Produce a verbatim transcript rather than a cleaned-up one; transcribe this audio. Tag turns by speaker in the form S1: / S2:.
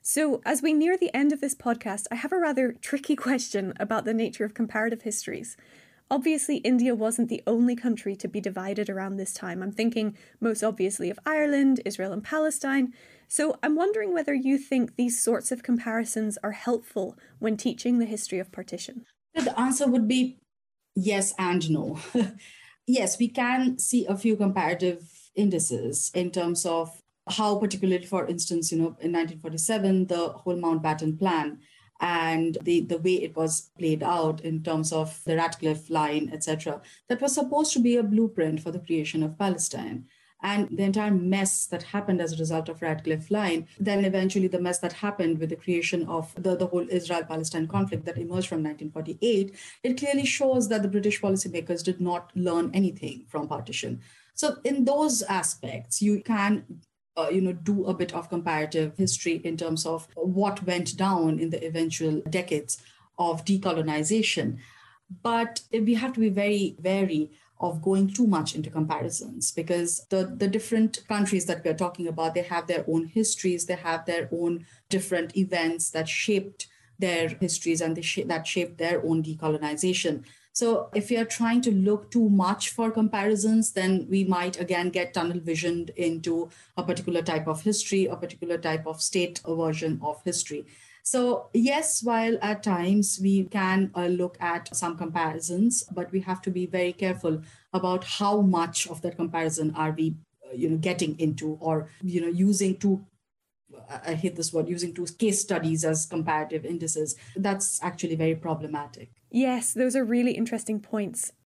S1: So, as we near the end of this podcast, I have a rather tricky question about the nature of comparative histories. Obviously, India wasn't the only country to be divided around this time. I'm thinking most obviously of Ireland, Israel, and Palestine. So, I'm wondering whether you think these sorts of comparisons are helpful when teaching the history of partition.
S2: The answer would be yes and no. Yes, we can see a few comparative indices in terms of how, particularly, for instance, you know, in nineteen forty-seven, the whole Mountbatten Plan and the, the way it was played out in terms of the Radcliffe Line, et cetera, that was supposed to be a blueprint for the creation of Palestine. And the entire mess that happened as a result of Radcliffe Line, then eventually the mess that happened with the creation of the, the whole Israel-Palestine conflict that emerged from nineteen forty-eight, it clearly shows that the British policymakers did not learn anything from partition. So in those aspects, you can Uh, you know, do a bit of comparative history in terms of what went down in the eventual decades of decolonization. But we have to be very wary of going too much into comparisons because the, the different countries that we're talking about, they have their own histories, they have their own different events that shaped their histories and they sh- that shaped their own decolonization. So if we are trying to look too much for comparisons, then we might again get tunnel visioned into a particular type of history, a particular type of state version of history. So yes, while at times we can uh, look at some comparisons, but we have to be very careful about how much of that comparison are we, uh, you know, getting into or, you know, using to I hate this word, using two case studies as comparative indices. That's actually very problematic.
S1: Yes, those are really interesting points.